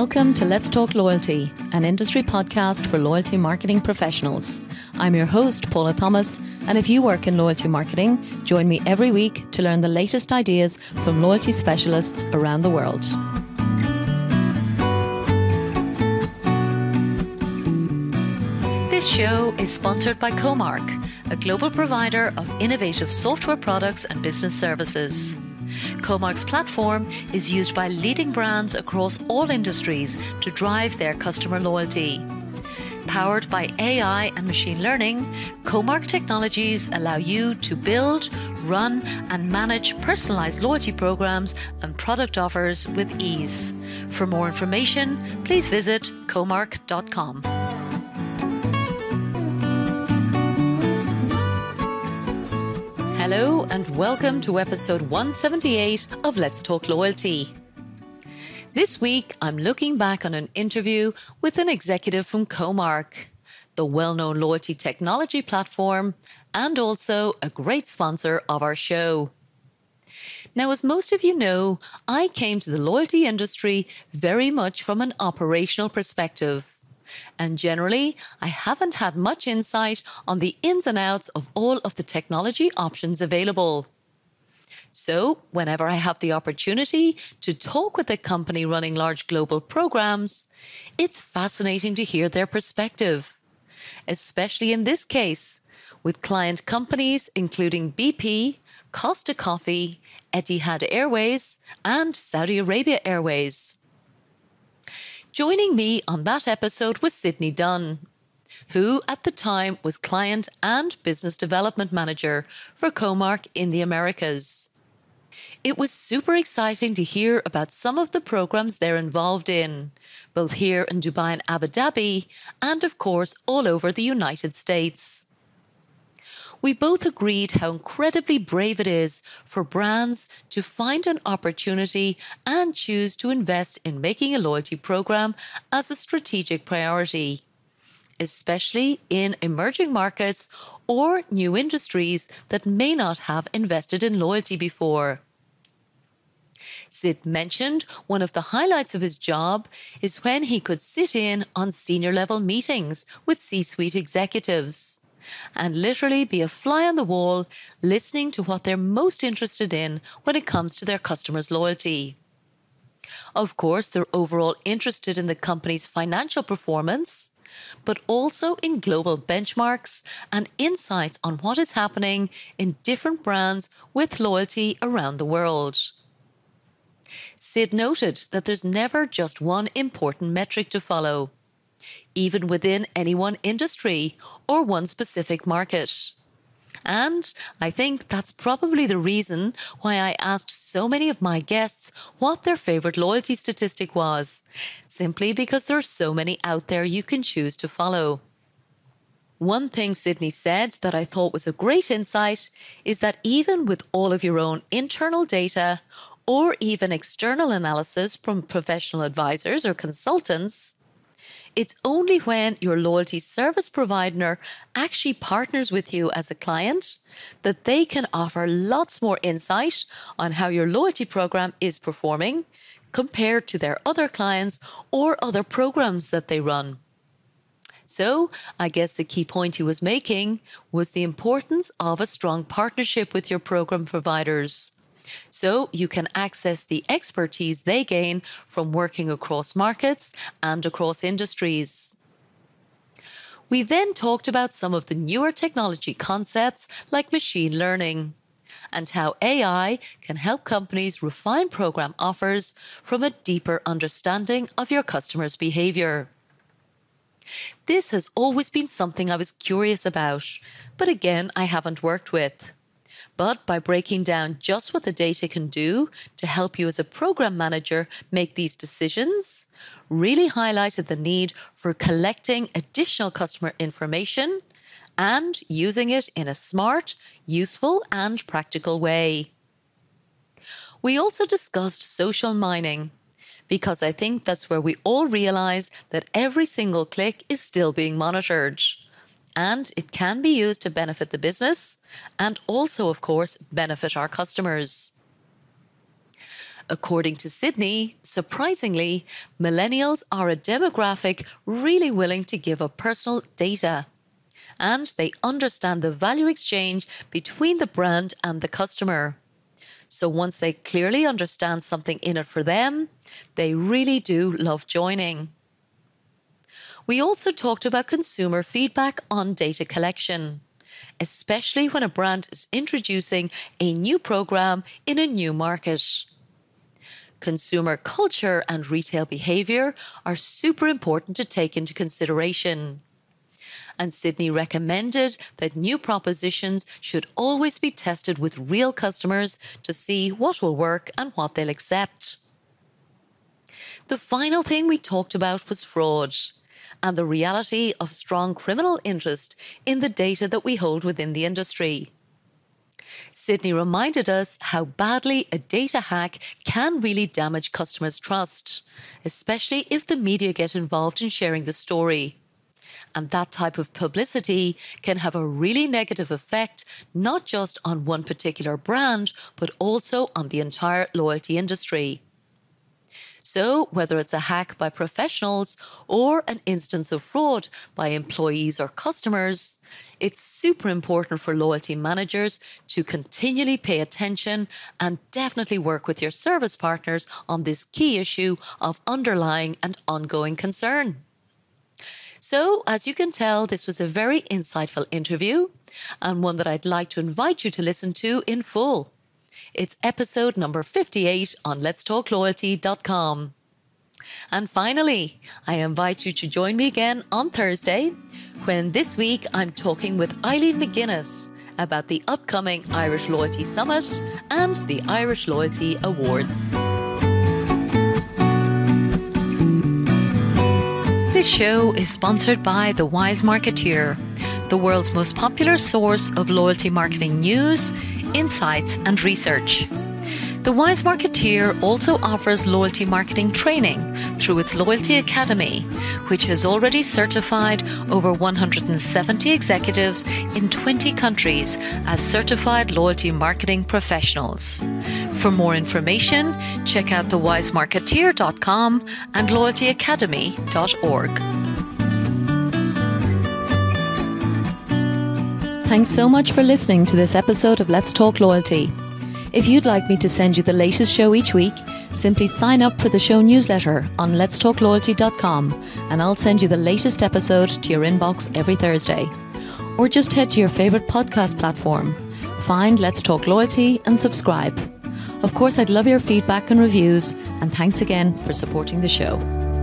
Welcome to Let's Talk Loyalty, an industry podcast for loyalty marketing professionals. I'm your host, Paula Thomas, and if you work in loyalty marketing, join me every week to learn the latest ideas from loyalty specialists around the world. This show is sponsored by Comark, a global provider of innovative software products and business services. Comark's platform is used by leading brands across all industries to drive their customer loyalty. Powered by AI and machine learning, Comark technologies allow you to build, run, and manage personalized loyalty programs and product offers with ease. For more information, please visit comark.com. Hello and welcome to episode 178 of Let's Talk Loyalty. This week, I'm looking back on an interview with an executive from Comark, the well-known loyalty technology platform, and also a great sponsor of our show. Now, as most of you know, I came to the loyalty industry very much from an operational perspective. And generally, I haven't had much insight on the ins and outs of all of the technology options available. So, whenever I have the opportunity to talk with a company running large global programs, it's fascinating to hear their perspective. Especially in this case, with client companies including BP, Costa Coffee, Etihad Airways, and Saudi Arabia Airways. Joining me on that episode was Sydney Dunn, who at the time was Client and Business Development Manager for Comark in the Americas. It was super exciting to hear about some of the programs they're involved in, both here in Dubai and Abu Dhabi, and of course all over the United States. We both agreed how incredibly brave it is for brands to find an opportunity and choose to invest in making a loyalty program as a strategic priority, especially in emerging markets or new industries that may not have invested in loyalty before. Sid mentioned one of the highlights of his job is when he could sit in on senior level meetings with C-suite executives and literally be a fly on the wall, listening to what they're most interested in when it comes to their customers' loyalty. Of course, they're overall interested in the company's financial performance, but also in global benchmarks and insights on what is happening in different brands with loyalty around the world. Sid noted that there's never just one important metric to follow, even within any one industry or one specific market. And I think that's probably the reason why I asked so many of my guests what their favourite loyalty statistic was, simply because there are so many out there you can choose to follow. One thing Sydney said that I thought was a great insight is that even with all of your own internal data or even external analysis from professional advisors or consultants, it's only when your loyalty service provider actually partners with you as a client that they can offer lots more insight on how your loyalty program is performing compared to their other clients or other programs that they run. So, I guess the key point he was making was the importance of a strong partnership with your program providers, so you can access the expertise they gain from working across markets and across industries. We then talked about some of the newer technology concepts like machine learning and how AI can help companies refine program offers from a deeper understanding of your customers' behaviour. This has always been something I was curious about, but again, I haven't worked with. But by breaking down just what the data can do to help you as a program manager make these decisions, really highlighted the need for collecting additional customer information and using it in a smart, useful and practical way. We also discussed social mining, because I think that's where we all realise that every single click is still being monitored. And it can be used to benefit the business and also, of course, benefit our customers. According to Sydney, surprisingly, millennials are a demographic really willing to give up personal data. And they understand the value exchange between the brand and the customer. So once they clearly understand something in it for them, they really do love joining. We also talked about consumer feedback on data collection, especially when a brand is introducing a new program in a new market. Consumer culture and retail behaviour are super important to take into consideration. And Sydney recommended that new propositions should always be tested with real customers to see what will work and what they'll accept. The final thing we talked about was fraud and the reality of strong criminal interest in the data that we hold within the industry. Sydney reminded us how badly a data hack can really damage customers' trust, especially if the media get involved in sharing the story. And that type of publicity can have a really negative effect, not just on one particular brand, but also on the entire loyalty industry. So, whether it's a hack by professionals or an instance of fraud by employees or customers, it's super important for loyalty managers to continually pay attention and definitely work with your service partners on this key issue of underlying and ongoing concern. So, as you can tell, this was a very insightful interview and one that I'd like to invite you to listen to in full. It's episode number 58 on letstalkloyalty.com. And finally, I invite you to join me again on Thursday, when this week I'm talking with Eileen McGuinness about the upcoming Irish Loyalty Summit and the Irish Loyalty Awards. This show is sponsored by The Wise Marketeer, the world's most popular source of loyalty marketing news, insights and research. The Wise Marketeer also offers loyalty marketing training through its Loyalty Academy, which has already certified over 170 executives in 20 countries as certified loyalty marketing professionals. For more information, check out thewisemarketeer.com and loyaltyacademy.org. Thanks so much for listening to this episode of Let's Talk Loyalty. If you'd like me to send you the latest show each week, simply sign up for the show newsletter on letstalkloyalty.com and I'll send you the latest episode to your inbox every Thursday. Or just head to your favourite podcast platform, find Let's Talk Loyalty and subscribe. Of course, I'd love your feedback and reviews, and thanks again for supporting the show.